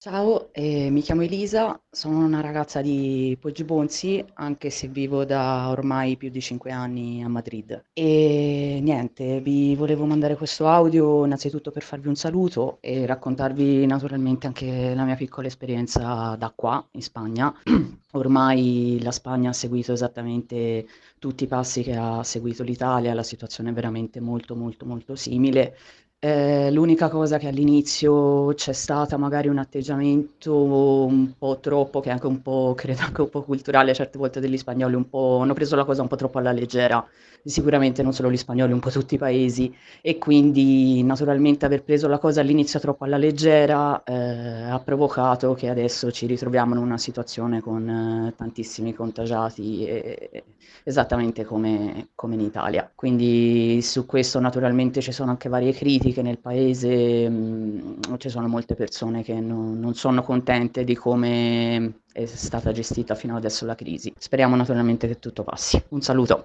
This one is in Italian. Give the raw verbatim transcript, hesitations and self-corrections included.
Ciao, eh, mi chiamo Elisa, sono una ragazza di Poggibonsi, anche se vivo da ormai più di cinque anni a Madrid. E niente, vi volevo mandare questo audio innanzitutto per farvi un saluto e raccontarvi naturalmente anche la mia piccola esperienza da qua, in Spagna. Ormai la Spagna ha seguito esattamente tutti i passi che ha seguito l'Italia, la situazione è veramente molto molto molto simile. Eh, l'unica cosa che all'inizio c'è stata magari un atteggiamento un po' troppo, che è anche un po', credo anche un po' culturale certe volte degli spagnoli, un po', hanno preso la cosa un po' troppo alla leggera, sicuramente non solo gli spagnoli, un po' tutti i paesi, e quindi naturalmente aver preso la cosa all'inizio troppo alla leggera eh, ha provocato che adesso ci ritroviamo in una situazione con eh, tantissimi contagiati, e- esattamente come, come in Italia. Quindi su questo naturalmente ci sono anche varie critiche nel paese, mh, ci sono molte persone che non, non sono contente di come è stata gestita fino adesso la crisi. Speriamo naturalmente che tutto passi. Un saluto.